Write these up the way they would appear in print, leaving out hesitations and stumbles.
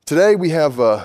Today we have a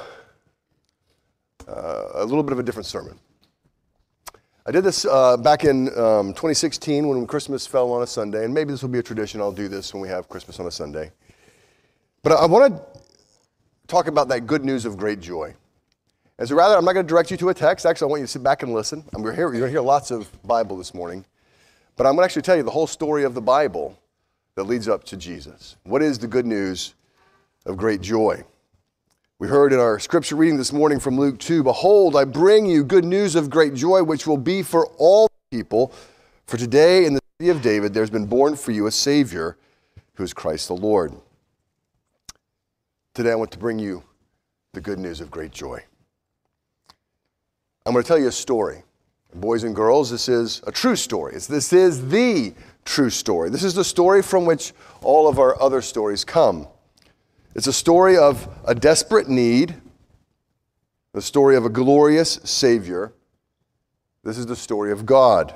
little bit of a different sermon. I did this back in 2016 when Christmas fell on a Sunday, and maybe this will be a tradition. I'll do this when we have Christmas on a Sunday. But I want to talk about that good news of great joy. And so rather, I'm not going to direct you to a text. Actually, I want you to sit back and listen. You're going to hear lots of Bible this morning. But I'm going to actually tell you the whole story of the Bible that leads up to Jesus. What is the good news of great joy? We heard in our scripture reading this morning from Luke 2, "Behold, I bring you good news of great joy, which will be for all people. For today in the city of David there's been born for you a Savior, who is Christ the Lord." Today I want to bring you the good news of great joy. I'm going to tell you a story. Boys and girls, this is a true story. This is the true story. This is the story from which all of our other stories come. It's a story of a desperate need, the story of a glorious Savior. This is the story of God.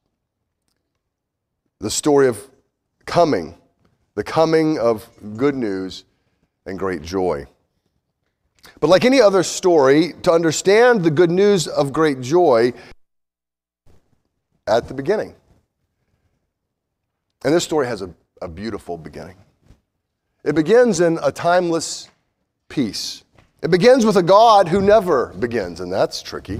The story of the coming of good news and great joy. But like any other story, to understand the good news of great joy at the beginning. And this story has a beautiful beginning. It begins in a timeless peace. It begins with a God who never begins, and that's tricky.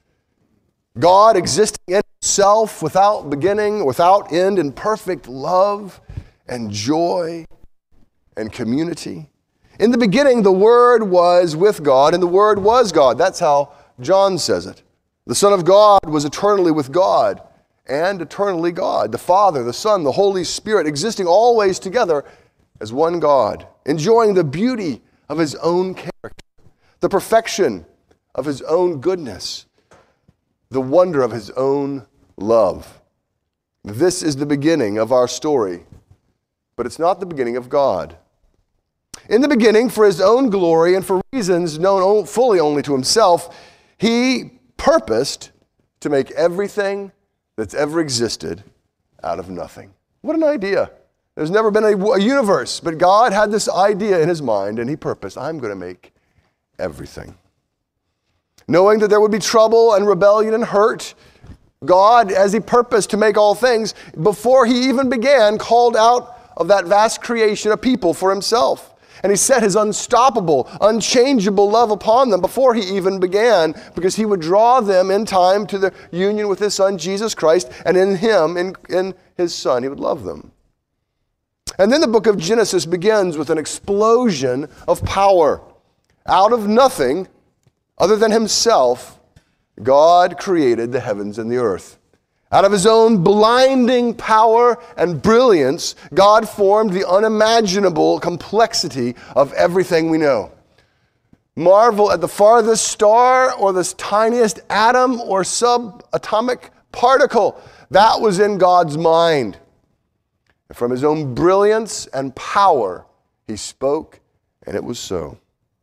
God existing in himself without beginning, without end, in perfect love and joy and community. In the beginning, the Word was with God, and the Word was God. That's how John says it. The Son of God was eternally with God, and eternally God. The Father, the Son, the Holy Spirit, existing always together as one God, enjoying the beauty of his own character, the perfection of his own goodness, the wonder of his own love. This is the beginning of our story, but it's not the beginning of God. In the beginning, for his own glory and for reasons known fully only to himself, he purposed to make everything that's ever existed out of nothing. What an idea. There's never been a universe, but God had this idea in his mind, and he purposed, I'm going to make everything. Knowing that there would be trouble and rebellion and hurt, God, as he purposed to make all things, before he even began, called out of that vast creation a people for himself. And he set his unstoppable, unchangeable love upon them before he even began, because he would draw them in time to the union with his Son, Jesus Christ, and in him, in his Son, he would love them. And then the book of Genesis begins with an explosion of power. Out of nothing, other than himself, God created the heavens and the earth. Out of his own blinding power and brilliance, God formed the unimaginable complexity of everything we know. Marvel at the farthest star or the tiniest atom or subatomic particle. That was in God's mind. And from his own brilliance and power, he spoke, and it was so.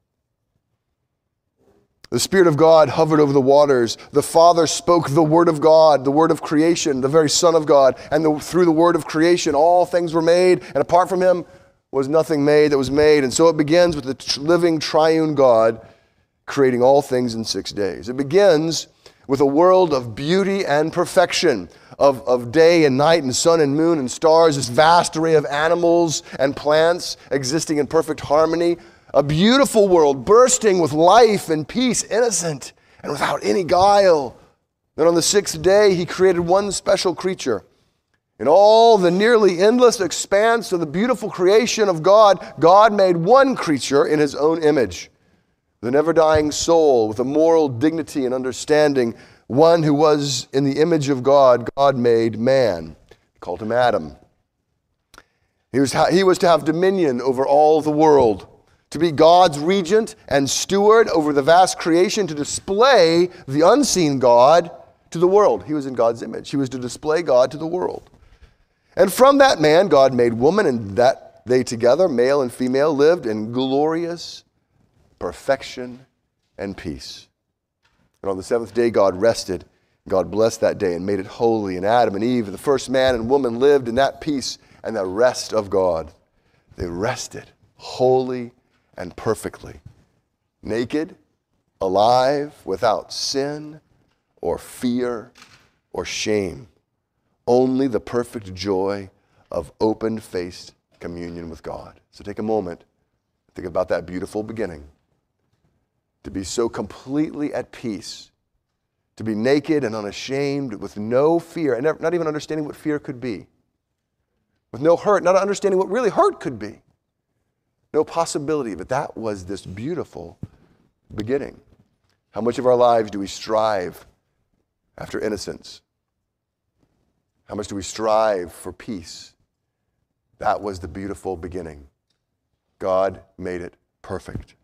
The Spirit of God hovered over the waters. The Father spoke the Word of God, the Word of creation, the very Son of God. And through the Word of creation, all things were made. And apart from him was nothing made that was made. And so it begins with the living triune God creating all things in 6 days. It begins with a world of beauty and perfection, of day and night and sun and moon and stars, this vast array of animals and plants existing in perfect harmony. A beautiful world bursting with life and peace, innocent and without any guile. Then on the 6th day, he created one special creature. In all the nearly endless expanse of the beautiful creation of God, God made one creature in his own image, with a never-dying soul, with a moral dignity and understanding, one who was in the image of God. God made man. He called him Adam. He was to have dominion over all the world, to be God's regent and steward over the vast creation, to display the unseen God to the world. He was in God's image. He was to display God to the world. And from that man, God made woman, and that they together, male and female, lived in glorious perfection and peace. And on the 7th day, God rested. God blessed that day and made it holy. And Adam and Eve, the first man and woman, lived in that peace and the rest of God. They rested wholly and perfectly naked, alive, without sin or fear or shame. Only the perfect joy of open-faced communion with God. So take a moment, think about that beautiful beginning. To be so completely at peace, to be naked and unashamed with no fear, and not even understanding what fear could be. With no hurt, not understanding what really hurt could be. No possibility, but that was this beautiful beginning. How much of our lives do we strive after innocence? How much do we strive for peace? That was the beautiful beginning. God made it perfect.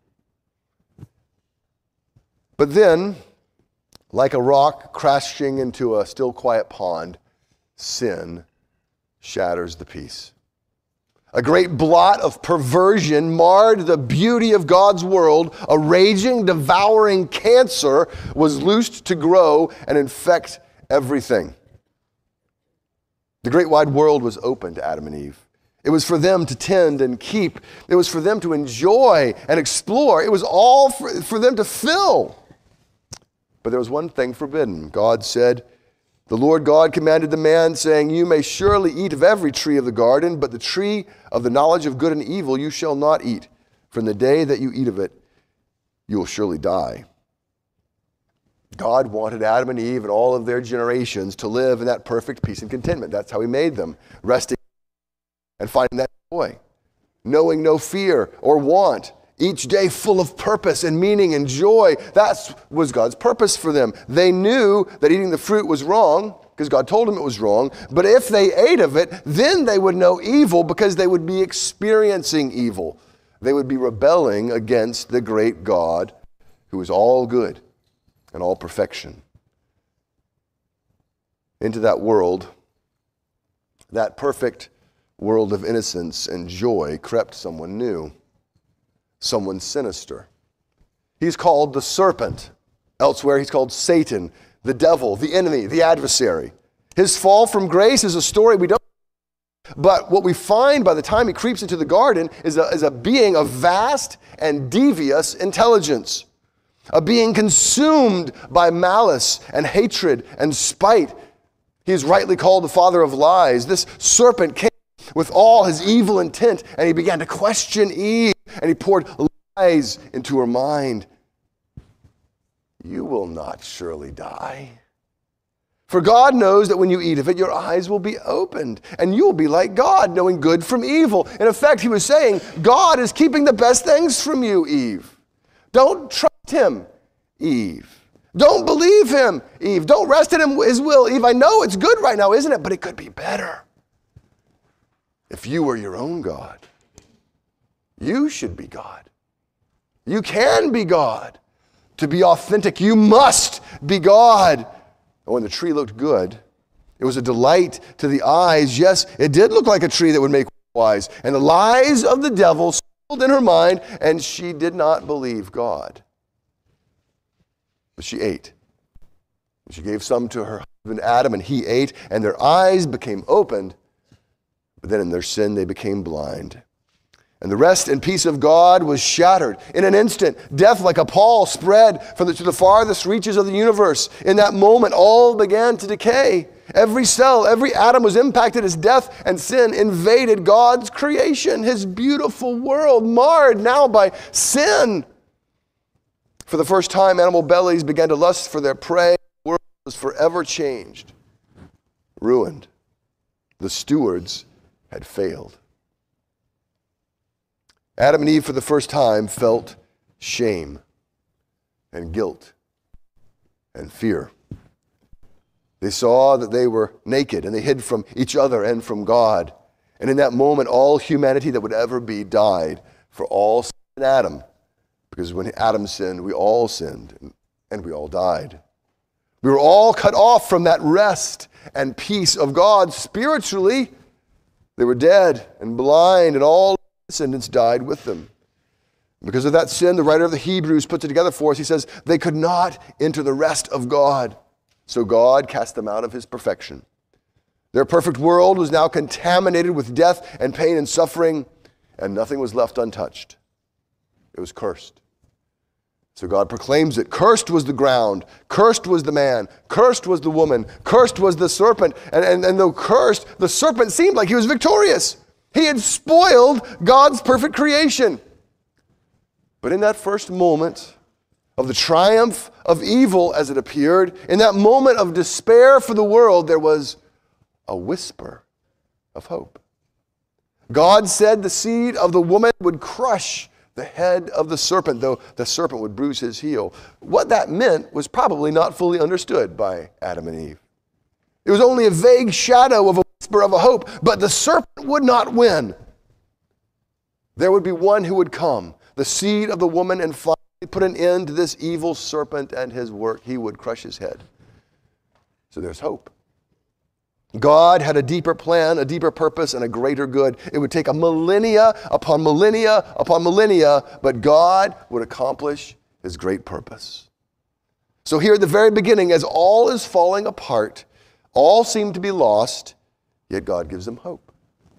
But then, like a rock crashing into a still quiet pond, sin shatters the peace. A great blot of perversion marred the beauty of God's world. A raging, devouring cancer was loosed to grow and infect everything. The great wide world was open to Adam and Eve. It was for them to tend and keep. It was for them to enjoy and explore. It was all for them to fill. But there was one thing forbidden. God said, the Lord God commanded the man, saying, you may surely eat of every tree of the garden, but the tree of the knowledge of good and evil you shall not eat. From the day that you eat of it, you will surely die. God wanted Adam and Eve and all of their generations to live in that perfect peace and contentment. That's how he made them, resting and finding that joy, knowing no fear or want, each day full of purpose and meaning and joy. That was God's purpose for them. They knew that eating the fruit was wrong because God told them it was wrong. But if they ate of it, then they would know evil because they would be experiencing evil. They would be rebelling against the great God who is all good and all perfection. Into that world, that perfect world of innocence and joy, crept someone new. Someone sinister. He's called the serpent. Elsewhere, he's called Satan, the devil, the enemy, the adversary. His fall from grace is a story we don't know. But what we find by the time he creeps into the garden is a being of vast and devious intelligence. A being consumed by malice and hatred and spite. He is rightly called the father of lies. This serpent came with all his evil intent, and he began to question Eve. And he poured lies into her mind. You will not surely die. For God knows that when you eat of it, your eyes will be opened, and you will be like God, knowing good from evil. In effect, he was saying, God is keeping the best things from you, Eve. Don't trust him, Eve. Don't believe him, Eve. Don't rest in his will, Eve. I know it's good right now, isn't it? But it could be better if you were your own God. You should be God. You can be God. To be authentic, you must be God. And when the tree looked good, it was a delight to the eyes. Yes, it did look like a tree that would make one wise. And the lies of the devil settled in her mind, and she did not believe God. But she ate. She gave some to her husband Adam, and he ate, and their eyes became opened. But then in their sin, they became blind. And the rest and peace of God was shattered. In an instant, death like a pall spread to the farthest reaches of the universe. In that moment, all began to decay. Every cell, every atom was impacted as death and sin invaded God's creation, his beautiful world, marred now by sin. For the first time, animal bellies began to lust for their prey. The world was forever changed, ruined. The stewards had failed. Adam and Eve, for the first time, felt shame and guilt and fear. They saw that they were naked, and they hid from each other and from God. And in that moment, all humanity that would ever be died for all sin in Adam. Because when Adam sinned, we all sinned, and we all died. We were all cut off from that rest and peace of God. Spiritually, they were dead and blind, and all descendants died with them. Because of that sin, the writer of the Hebrews puts it together for us. He says, they could not enter the rest of God. So God cast them out of his perfection. Their perfect world was now contaminated with death and pain and suffering, and nothing was left untouched. It was cursed. So God proclaims it. Cursed was the ground, cursed was the man, cursed was the woman, cursed was the serpent. And though cursed, the serpent seemed like he was victorious. He had spoiled God's perfect creation. But in that first moment of the triumph of evil as it appeared, in that moment of despair for the world, there was a whisper of hope. God said the seed of the woman would crush the head of the serpent, though the serpent would bruise his heel. What that meant was probably not fully understood by Adam and Eve. It was only a vague shadow of a whisper of a hope, but the serpent would not win. There would be one who would come, the seed of the woman, and finally put an end to this evil serpent and his work. He would crush his head. So there's hope. God had a deeper plan, a deeper purpose, and a greater good. It would take a millennia upon millennia upon millennia, but God would accomplish his great purpose. So here at the very beginning, as all is falling apart, all seem to be lost, yet God gives them hope.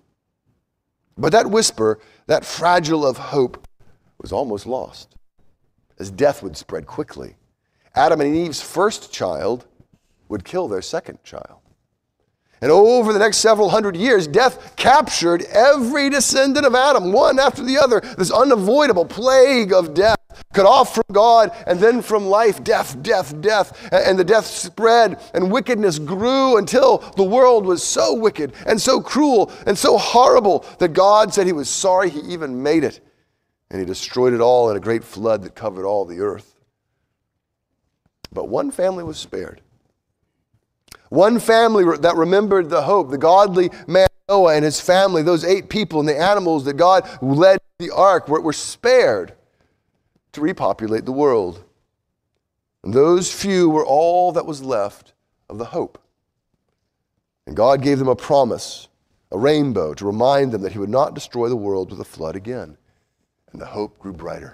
But that whisper, that fragile of hope, was almost lost, as death would spread quickly. Adam and Eve's first child would kill their second child. And over the next several hundred years, death captured every descendant of Adam, one after the other. This unavoidable plague of death, cut off from God and then from life, death, death, death. And the death spread and wickedness grew until the world was so wicked and so cruel and so horrible that God said he was sorry he even made it. And he destroyed it all in a great flood that covered all the earth. But one family was spared. One family that remembered the hope, the godly man Noah and his family, those 8 people and the animals that God led to the ark were spared to repopulate the world. And those few were all that was left of the hope. And God gave them a promise, a rainbow, to remind them that he would not destroy the world with a flood again. And the hope grew brighter.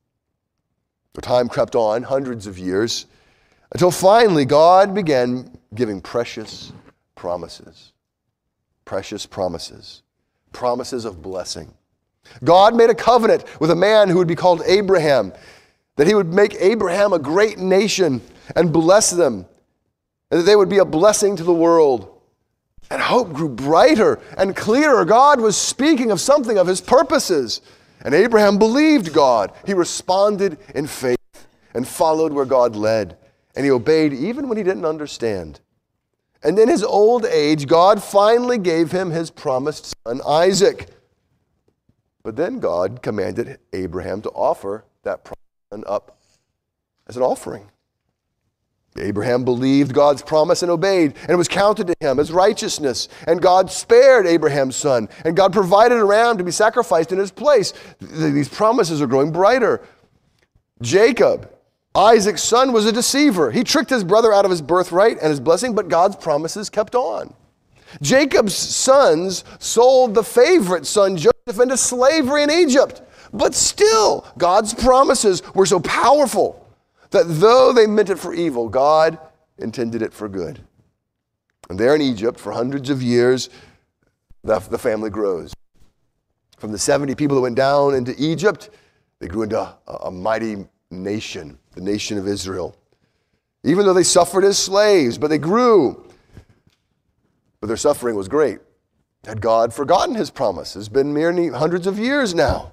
The time crept on, hundreds of years, until finally God began giving precious promises. Precious promises. Promises of blessing. God made a covenant with a man who would be called Abraham, that he would make Abraham a great nation and bless them, and that they would be a blessing to the world. And hope grew brighter and clearer. God was speaking of something of his purposes. And Abraham believed God. He responded in faith and followed where God led. And he obeyed even when he didn't understand. And in his old age, God finally gave him his promised son, Isaac. But then God commanded Abraham to offer that promised son up as an offering. Abraham believed God's promise and obeyed, and it was counted to him as righteousness. And God spared Abraham's son, and God provided a ram to be sacrificed in his place. These promises are growing brighter. Jacob, Isaac's son, was a deceiver. He tricked his brother out of his birthright and his blessing, but God's promises kept on. Jacob's sons sold the favorite son, Joseph, into slavery in Egypt. But still, God's promises were so powerful that though they meant it for evil, God intended it for good. And there in Egypt, for hundreds of years, the family grows. From the 70 people that went down into Egypt, they grew into a mighty nation, the nation of Israel. Even though they suffered as slaves, but they grew. But their suffering was great. Had God forgotten his promise? It's been merely hundreds of years now.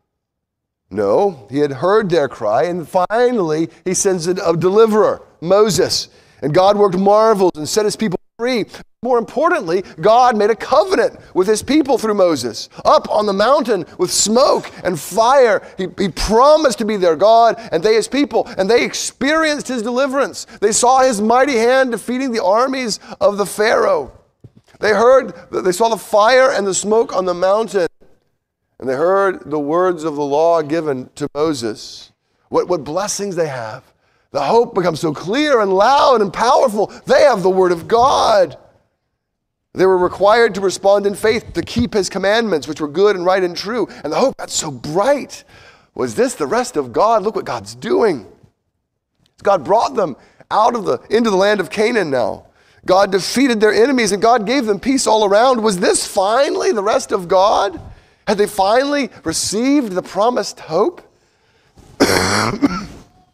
No, he had heard their cry, and finally he sends a deliverer, Moses. And God worked marvels and set his people free. More importantly, God made a covenant with his people through Moses. Up on the mountain with smoke and fire, he promised to be their God, and they his people, and they experienced his deliverance. They saw his mighty hand defeating the armies of the Pharaoh. They saw the fire and the smoke on the mountain, and they heard the words of the law given to Moses. What blessings they have. The hope becomes so clear and loud and powerful. They have the word of God. They were required to respond in faith, to keep his commandments, which were good and right and true. And the hope got so bright. Was this the rest of God? Look what God's doing. God brought them into the land of Canaan now. God defeated their enemies and God gave them peace all around. Was this finally the rest of God? Had they finally received the promised hope?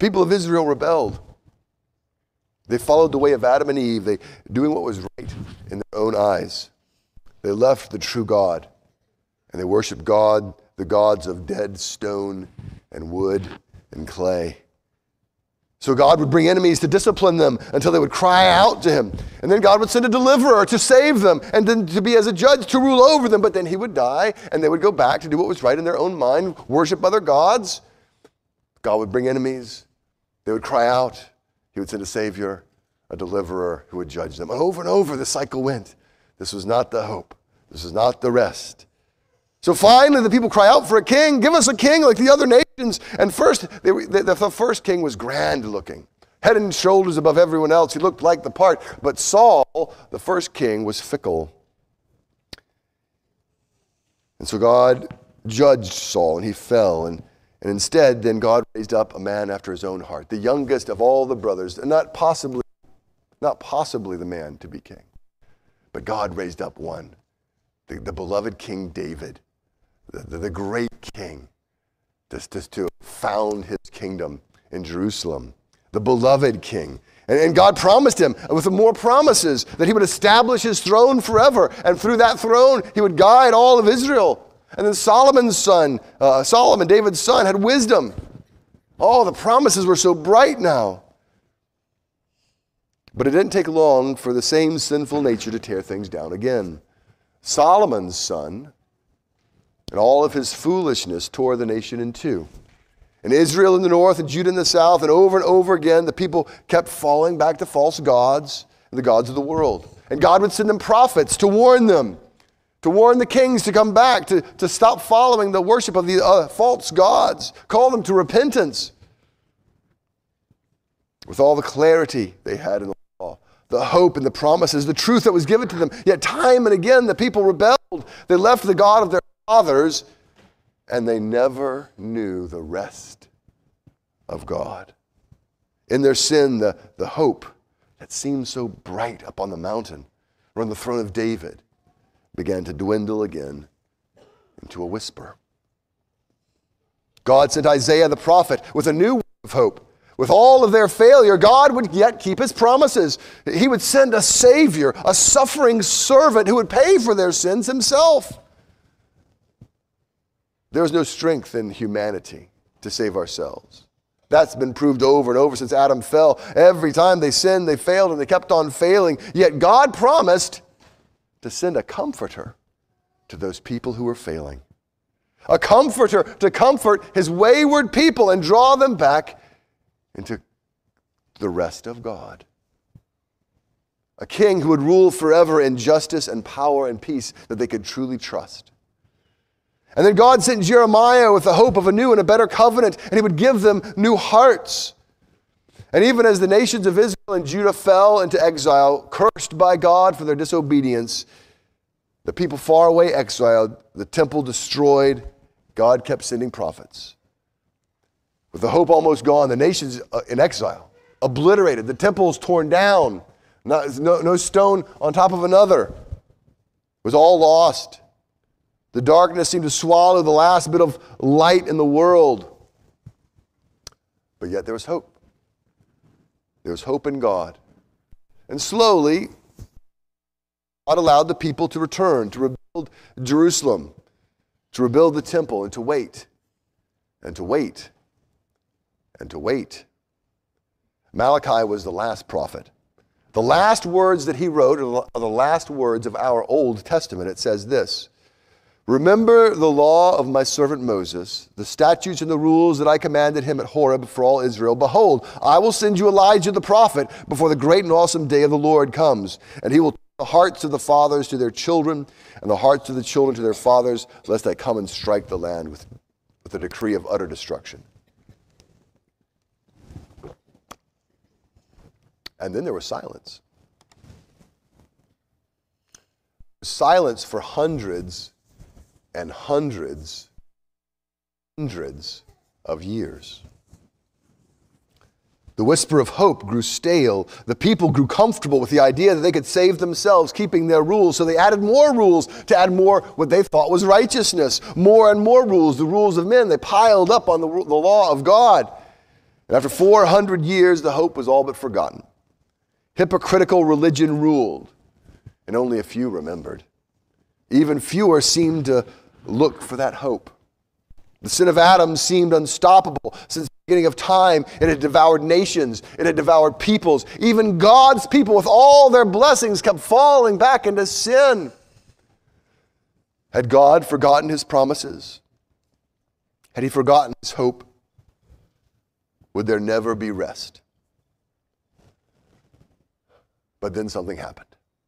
people of Israel rebelled. They followed the way of Adam and Eve, doing what was right in their own eyes. They left the true God, and they worshiped God, the gods of dead stone and wood and clay. So God would bring enemies to discipline them until they would cry out to him. And then God would send a deliverer to save them and then to be as a judge to rule over them. But then he would die and they would go back to do what was right in their own mind, worship other gods. God would bring enemies. They would cry out. He would send a savior, a deliverer who would judge them. And over the cycle went. This was not the hope. This was not the rest. So finally the people cry out for a king. Give us a king like the other nations. And first, the first king was grand looking. Head and shoulders above everyone else. He looked like the part. But Saul, the first king, was fickle. And so God judged Saul and he fell. And instead, then God raised up a man after his own heart. The youngest of all the brothers. And not possibly the man to be king. But God raised up one. The beloved King David. The great king, to found his kingdom in Jerusalem, the beloved king. And God promised him with more promises that he would establish his throne forever. And through that throne, he would guide all of Israel. And then Solomon's son, Solomon, David's son, had wisdom. Oh, the promises were so bright now. But it didn't take long for the same sinful nature to tear things down again. Solomon's son, and all of his foolishness tore the nation in two. And Israel in the north and Judah in the south, and over again, the people kept falling back to false gods, the gods of the world. And God would send them prophets to warn them, to warn the kings to come back, to stop following the worship of the false gods, call them to repentance. With all the clarity they had in the law, the hope and the promises, the truth that was given to them, yet time and again the people rebelled. They left the God of their fathers, and they never knew the rest of God. In their sin, the hope that seemed so bright up on the mountain or on the throne of David began to dwindle again into a whisper. God sent Isaiah the prophet with a new word of hope. With all of their failure, God would yet keep his promises. He would send a savior, a suffering servant who would pay for their sins himself. There is no strength in humanity to save ourselves. That's been proved over and over since Adam fell. Every time they sinned, they failed, and they kept on failing. Yet God promised to send a comforter to those people who were failing. A comforter to comfort his wayward people and draw them back into the rest of God. A king who would rule forever in justice and power and peace that they could truly trust. And then God sent Jeremiah with the hope of a new and a better covenant, and he would give them new hearts. And even as the nations of Israel and Judah fell into exile, cursed by God for their disobedience, the people far away exiled, the temple destroyed, God kept sending prophets. With the hope almost gone, the nations in exile, obliterated, the temples torn down, no stone on top of another, it was all lost. The darkness seemed to swallow the last bit of light in the world. But yet there was hope. There was hope in God. And slowly, God allowed the people to return, to rebuild Jerusalem, to rebuild the temple, and to wait, and to wait, and to wait. Malachi was the last prophet. The last words that he wrote are the last words of our Old Testament. It says this: "Remember the law of my servant Moses, the statutes and the rules that I commanded him at Horeb for all Israel. Behold, I will send you Elijah the prophet before the great and awesome day of the Lord comes. And he will turn the hearts of the fathers to their children, and the hearts of the children to their fathers, lest I come and strike the land with a decree of utter destruction." And then there was silence. Silence for hundreds and hundreds of years. The whisper of hope grew stale. The people grew comfortable with the idea that they could save themselves, keeping their rules. So they added more rules to add more what they thought was righteousness. More and more rules, the rules of men. They piled up on the law of God. And after 400 years, the hope was all but forgotten. Hypocritical religion ruled, and only a few remembered. Even fewer seemed to look for that hope. The sin of Adam seemed unstoppable. Since the beginning of time, it had devoured nations. It had devoured peoples. Even God's people, with all their blessings, kept falling back into sin. Had God forgotten his promises? Had he forgotten his hope? Would there never be rest? But then something happened.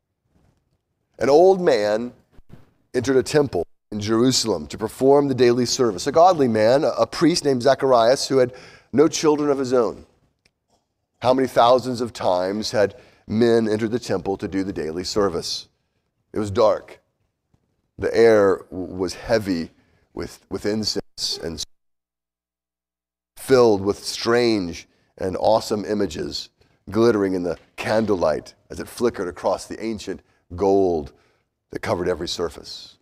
An old man entered a temple in Jerusalem to perform the daily service. A godly man, a priest named Zacharias, who had no children of his own. How many thousands of times had men entered the temple to do the daily service? It was dark. The air was heavy with incense and filled with strange and awesome images glittering in the candlelight as it flickered across the ancient gold that covered every surface.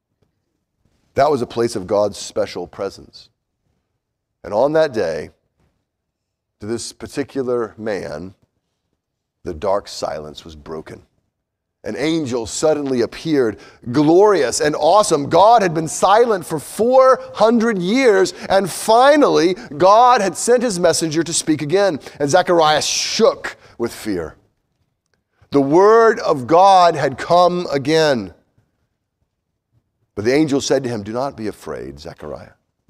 That was a place of God's special presence. And on that day, to this particular man, the dark silence was broken. An angel suddenly appeared, glorious and awesome. God had been silent for 400 years, and finally, God had sent his messenger to speak again. And Zacharias shook with fear. The word of God had come again. But the angel said to him, "Do not be afraid, Zechariah.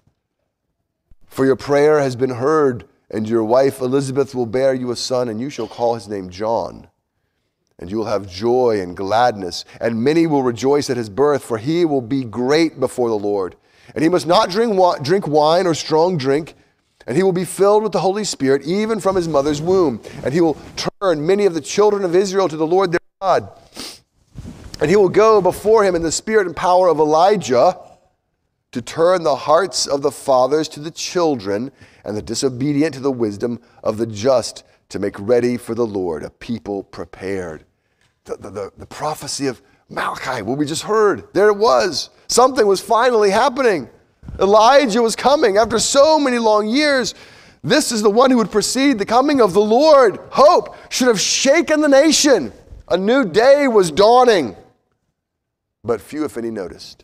For your prayer has been heard, and your wife Elizabeth will bear you a son, and you shall call his name John. And you will have joy and gladness, and many will rejoice at his birth, for he will be great before the Lord. And he must not drink wine or strong drink, and he will be filled with the Holy Spirit, even from his mother's womb. And he will turn many of the children of Israel to the Lord their God. And he will go before him in the spirit and power of Elijah to turn the hearts of the fathers to the children and the disobedient to the wisdom of the just, to make ready for the Lord a people prepared." The prophecy of Malachi, what we just heard, there it was. Something was finally happening. Elijah was coming after so many long years. This is the one who would precede the coming of the Lord. Hope should have shaken the nation. A new day was dawning. But few, if any, noticed.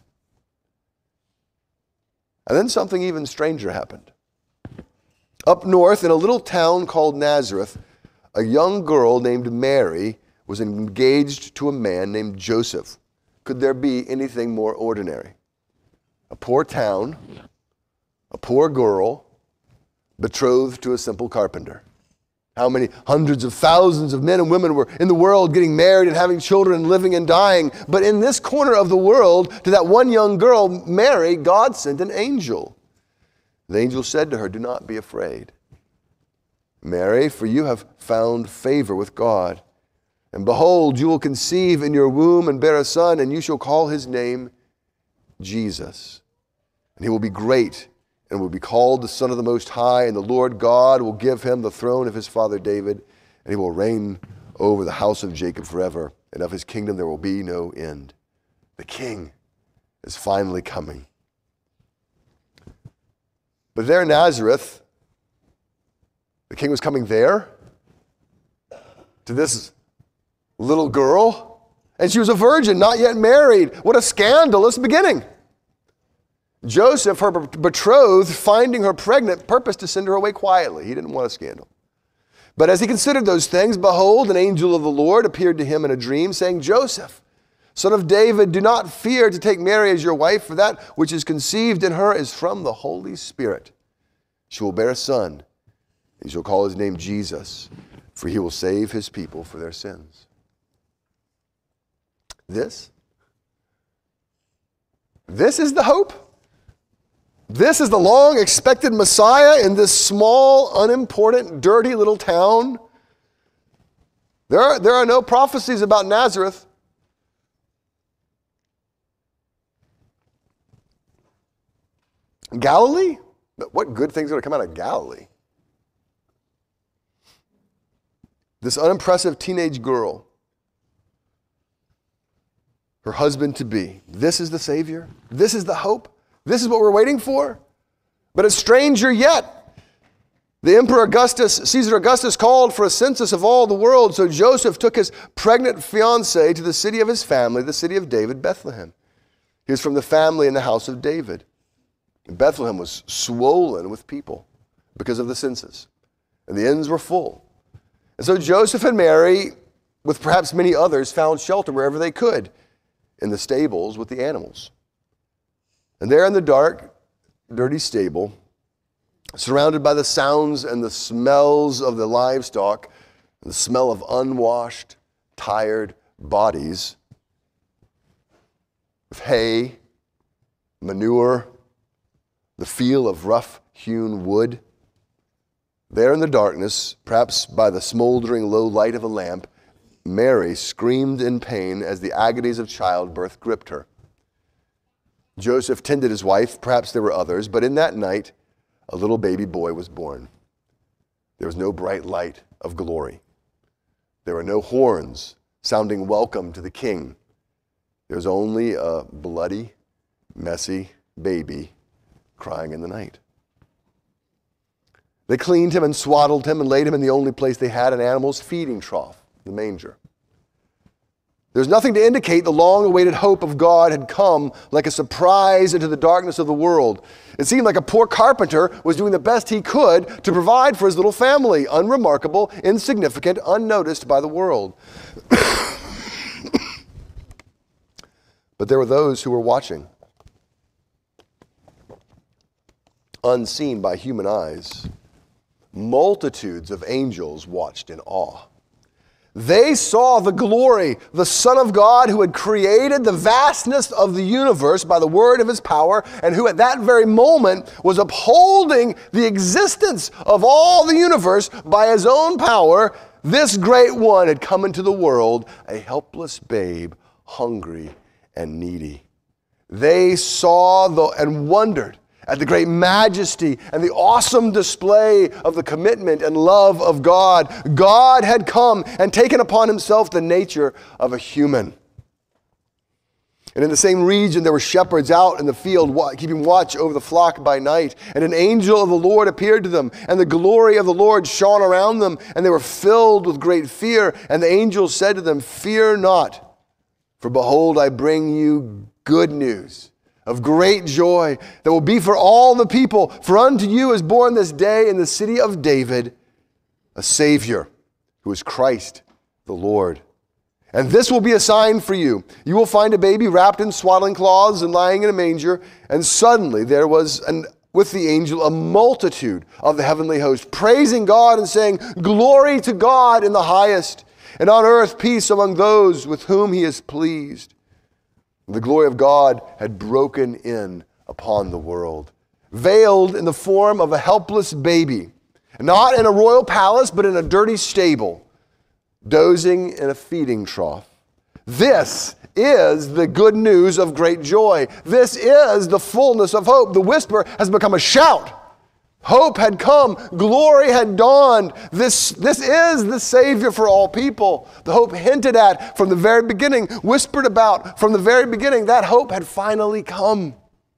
And then something even stranger happened. Up north, in a little town called Nazareth, a young girl named Mary was engaged to a man named Joseph. Could there be anything more ordinary? A poor town, a poor girl, betrothed to a simple carpenter. How many hundreds of thousands of men and women were in the world getting married and having children and living and dying. But in this corner of the world, to that one young girl, Mary, God sent an angel. The angel said to her, "Do not be afraid, Mary, for you have found favor with God. And behold, you will conceive in your womb and bear a son, and you shall call his name Jesus. And he will be great and will be called the Son of the Most High, and the Lord God will give him the throne of his father David, and he will reign over the house of Jacob forever, and of his kingdom there will be no end." The king is finally coming. But there in Nazareth, the king was coming there to this little girl, and she was a virgin, not yet married. What a scandalous beginning. Joseph, her betrothed, finding her pregnant, purposed to send her away quietly. He didn't want a scandal. But as he considered those things, behold, an angel of the Lord appeared to him in a dream, saying, "Joseph, son of David, do not fear to take Mary as your wife, for that which is conceived in her is from the Holy Spirit. She will bear a son, and you shall call his name Jesus, for he will save his people for their sins." This is the hope. This is the long-expected Messiah in this small, unimportant, dirty little town. There are no prophecies about Nazareth. Galilee? But what good things are going to come out of Galilee? This unimpressive teenage girl, her husband-to-be. This is the Savior. This is the hope. This is what we're waiting for. But it's stranger yet. The Emperor Caesar Augustus called for a census of all the world, so Joseph took his pregnant fiancée to the city of his family, the city of David, Bethlehem. He was from the family in the house of David. And Bethlehem was swollen with people because of the census, and the inns were full. And so Joseph and Mary, with perhaps many others, found shelter wherever they could, in the stables with the animals. And there in the dark, dirty stable, surrounded by the sounds and the smells of the livestock, and the smell of unwashed, tired bodies, with hay, manure, the feel of rough-hewn wood, there in the darkness, perhaps by the smoldering low light of a lamp, Mary screamed in pain as the agonies of childbirth gripped her. Joseph tended his wife, perhaps there were others, but in that night, a little baby boy was born. There was no bright light of glory. There were no horns sounding welcome to the king. There was only a bloody, messy baby crying in the night. They cleaned him and swaddled him and laid him in the only place they had, an animal's feeding trough, the manger. There's nothing to indicate the long-awaited hope of God had come like a surprise into the darkness of the world. It seemed like a poor carpenter was doing the best he could to provide for his little family, unremarkable, insignificant, unnoticed by the world. But there were those who were watching, unseen by human eyes. Multitudes of angels watched in awe. They saw the glory, the Son of God who had created the vastness of the universe by the word of his power, and who at that very moment was upholding the existence of all the universe by his own power. This great one had come into the world, a helpless babe, hungry and needy. They saw and wondered at the great majesty and the awesome display of the commitment and love of God. God had come and taken upon himself the nature of a human. And in the same region there were shepherds out in the field keeping watch over the flock by night. And an angel of the Lord appeared to them, and the glory of the Lord shone around them, and they were filled with great fear. And the angel said to them, "Fear not, for behold, I bring you good news of great joy that will be for all the people. For unto you is born this day in the city of David a Savior, who is Christ the Lord. And this will be a sign for you. You will find a baby wrapped in swaddling cloths and lying in a manger." And suddenly there was with the angel a multitude of the heavenly host, praising God and saying, "Glory to God in the highest, and on earth peace among those with whom he is pleased." The glory of God had broken in upon the world, veiled in the form of a helpless baby, not in a royal palace, but in a dirty stable, dozing in a feeding trough. This is the good news of great joy. This is the fullness of hope. The whisper has become a shout. Hope had come. Glory had dawned. This is the Savior for all people. The hope hinted at from the very beginning, whispered about from the very beginning, that hope had finally come.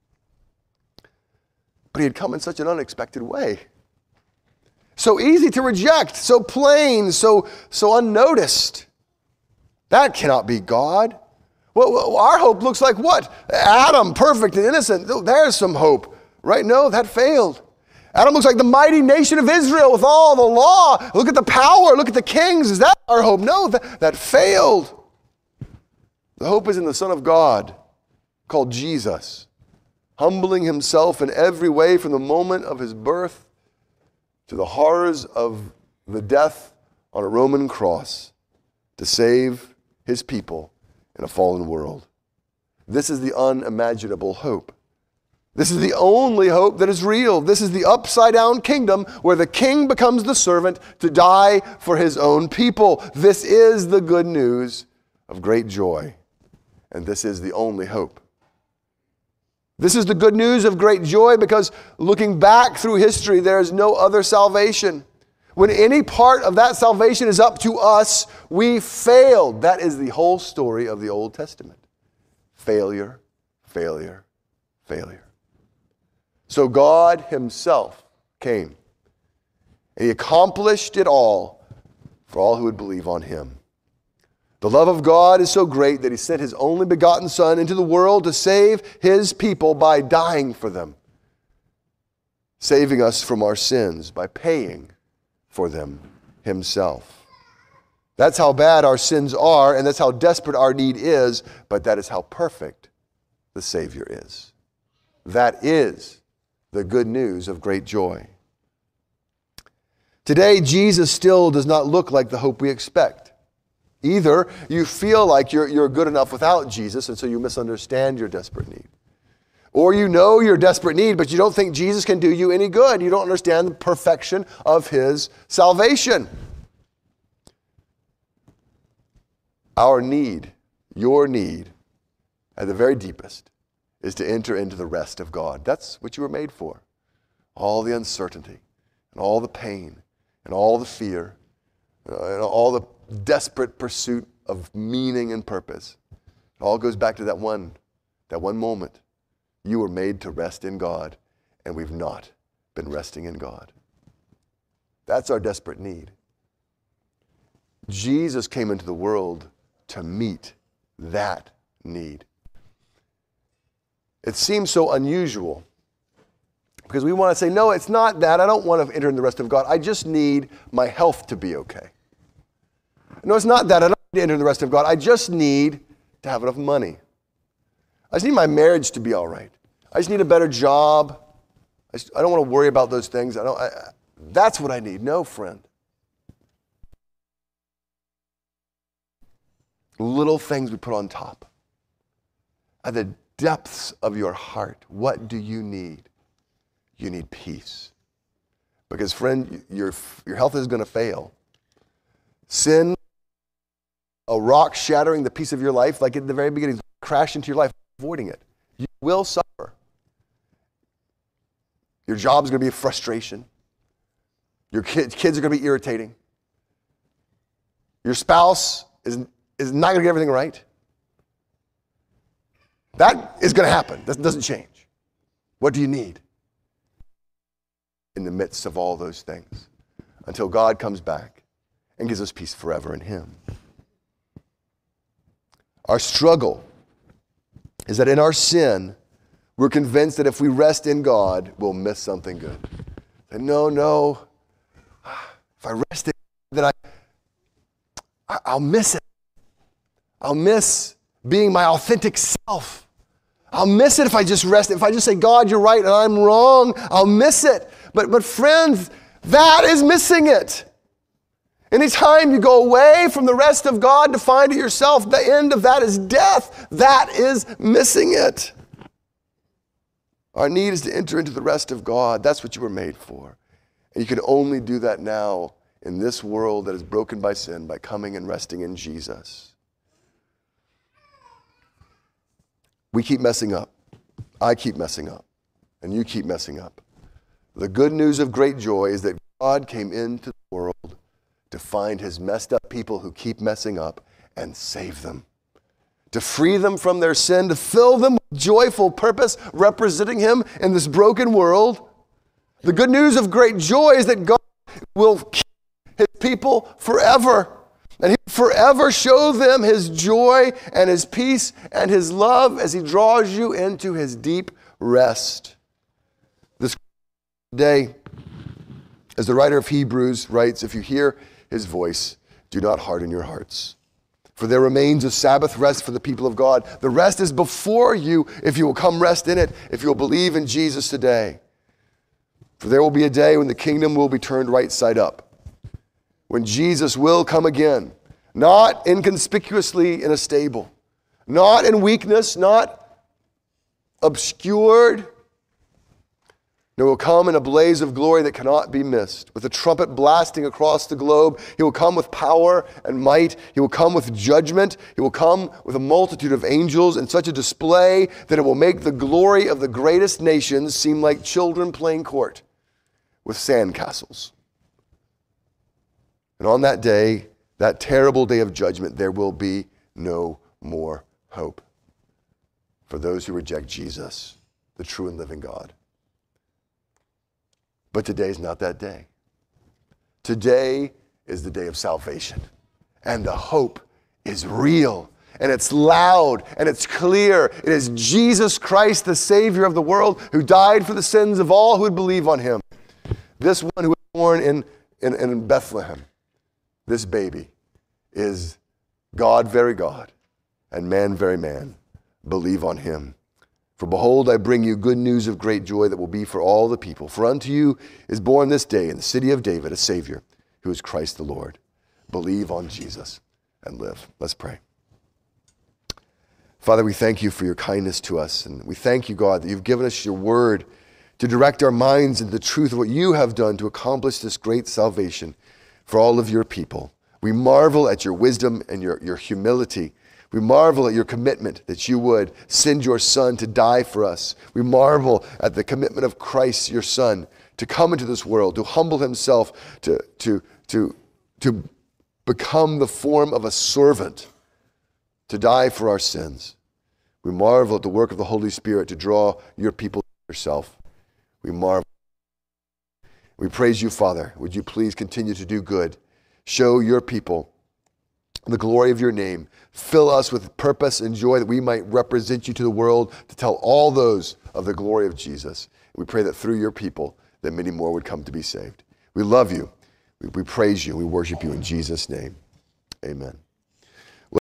But he had come in such an unexpected way. So easy to reject, so plain, so unnoticed. That cannot be God. Well, our hope looks like what? Adam, perfect and innocent. There's some hope. Right? No, that failed. Adam looks like the mighty nation of Israel with all the law. Look at the power. Look at the kings. Is that our hope? No, that failed. The hope is in the Son of God, called Jesus, humbling himself in every way from the moment of his birth to the horrors of the death on a Roman cross to save his people in a fallen world. This is the unimaginable hope. This is the only hope that is real. This is the upside-down kingdom where the king becomes the servant to die for his own people. This is the good news of great joy, and this is the only hope. This is the good news of great joy because looking back through history, there is no other salvation. When any part of that salvation is up to us, we failed. That is the whole story of the Old Testament. Failure, failure, failure. So God himself came. And he accomplished it all for all who would believe on him. The love of God is so great that he sent his only begotten Son into the world to save his people by dying for them, saving us from our sins by paying for them himself. That's how bad our sins are, and that's how desperate our need is, but that is how perfect the Savior is. That is the good news of great joy. Today, Jesus still does not look like the hope we expect. Either you feel like you're good enough without Jesus, and so you misunderstand your desperate need. Or you know your desperate need, but you don't think Jesus can do you any good. You don't understand the perfection of his salvation. Our need, your need, at the very deepest, is to enter into the rest of God. That's what you were made for. All the uncertainty, and all the pain, and all the fear, and all the desperate pursuit of meaning and purpose. It all goes back to that one moment. You were made to rest in God, and we've not been resting in God. That's our desperate need. Jesus came into the world to meet that need. It seems so unusual because we want to say, no, it's not that. I don't want to enter in the rest of God. I just need my health to be okay. No, it's not that. I don't need to enter in the rest of God. I just need to have enough money. I just need my marriage to be all right. I just need a better job. I don't want to worry about those things. That's what I need. No, friend. Little things we put on top. At the depths of your heart, what do you need? You need peace. Because, friend, your health is going to fail. Sin, a rock shattering the peace of your life, like at the very beginning, crash into your life, avoiding it. You will suffer. Your job is going to be a frustration. Your kids are going to be irritating. Your spouse is not going to get everything right. That is going to happen. That doesn't change. What do you need? In the midst of all those things, until God comes back and gives us peace forever in him. Our struggle is that in our sin, we're convinced that if we rest in God, we'll miss something good. And no. If I rest in God, then I'll miss it. I'll miss being my authentic self. I'll miss it if I just rest. If I just say, God, you're right and I'm wrong, I'll miss it. But friends, that is missing it. Anytime you go away from the rest of God to find it yourself, the end of that is death. That is missing it. Our need is to enter into the rest of God. That's what you were made for. And you can only do that now in this world that is broken by sin by coming and resting in Jesus. We keep messing up. I keep messing up. And you keep messing up. The good news of great joy is that God came into the world to find his messed up people who keep messing up and save them. To free them from their sin, to fill them with joyful purpose, representing him in this broken world. The good news of great joy is that God will keep his people forever. And he will forever show them his joy and his peace and his love as he draws you into his deep rest. This day, as the writer of Hebrews writes, if you hear his voice, do not harden your hearts. For there remains a Sabbath rest for the people of God. The rest is before you if you will come rest in it, if you will believe in Jesus today. For there will be a day when the kingdom will be turned right side up. When Jesus will come again, not inconspicuously in a stable, not in weakness, not obscured. No, he will come in a blaze of glory that cannot be missed. With a trumpet blasting across the globe, he will come with power and might. He will come with judgment. He will come with a multitude of angels in such a display that it will make the glory of the greatest nations seem like children playing court with sandcastles. And on that day, that terrible day of judgment, there will be no more hope for those who reject Jesus, the true and living God. But today is not that day. Today is the day of salvation. And the hope is real. And it's loud and it's clear. It is Jesus Christ, the Savior of the world, who died for the sins of all who would believe on him. This one who was born in Bethlehem, this baby, is God, very God, and man, very man. Believe on him. For behold, I bring you good news of great joy that will be for all the people. For unto you is born this day in the city of David a Savior, who is Christ the Lord. Believe on Jesus and live. Let's pray. Father, we thank you for your kindness to us. And we thank you, God, that you've given us your word to direct our minds into the truth of what you have done to accomplish this great salvation for all of your people. We marvel at your wisdom and your humility. We marvel at your commitment that you would send your Son to die for us. We marvel at the commitment of Christ, your Son, to come into this world, to humble himself, to become the form of a servant, to die for our sins. We marvel at the work of the Holy Spirit to draw your people to yourself. We marvel. We praise you, Father. Would you please continue to do good? Show your people the glory of your name. Fill us with purpose and joy that we might represent you to the world, to tell all those of the glory of Jesus. We pray that through your people, that many more would come to be saved. We love you. We praise you. We worship you in Jesus' name. Amen.